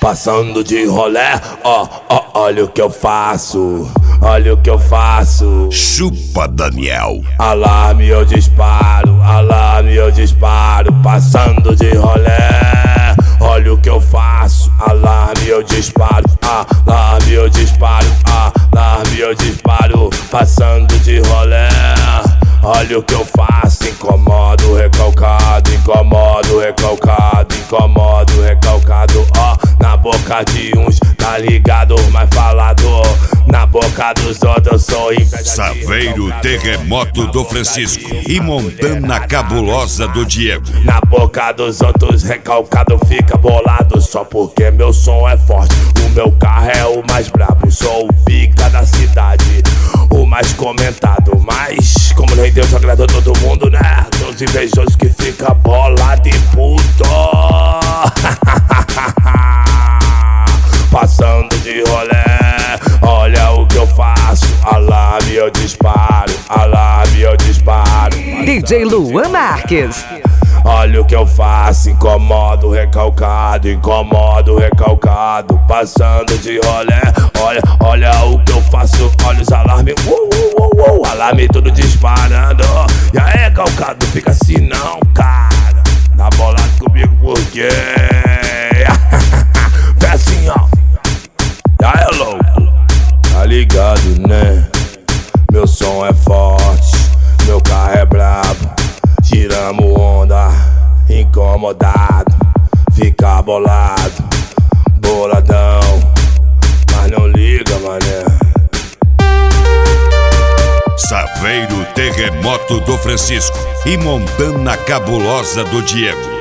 passando de rolé, olha o que eu faço, olha o que eu faço. Chupa Daniel. Alarme eu disparo, passando de rolé. Olha o que eu faço, alarme eu disparo, passando de rolé. Olha o que eu faço, incomodo recalcado, na boca de uns, tá ligado, mas falador. Na boca dos outros eu sou Saveiro Terremoto do Francisco e Montana Cabulosa do Diego. Na boca dos outros recalcado fica bolado só porque meu som é forte. O meu carro é o mais brabo, sou o pica da cidade, o mais comentado. Mas como nem Deus agradou todo mundo, né? Dos invejosos que fica bolado e puto. Passando de rolé, olha o que eu faço, alarme eu disparo, DJ Luan Marques. Olha o que eu faço, incomodo recalcado, passando de rolé. Olha o que eu faço, olha os alarmes, alarme tudo disparando. E aí, calcado, fica assim não, cara, tá bolado comigo por quê? Vê assim, ó. É louco, tá ligado, né? Meu som é forte, meu carro é brabo. Tiramos onda, incomodado, fica bolado, boladão, mas não liga, mané. Saveiro Terremoto do Francisco e Montana Cabulosa do Diego.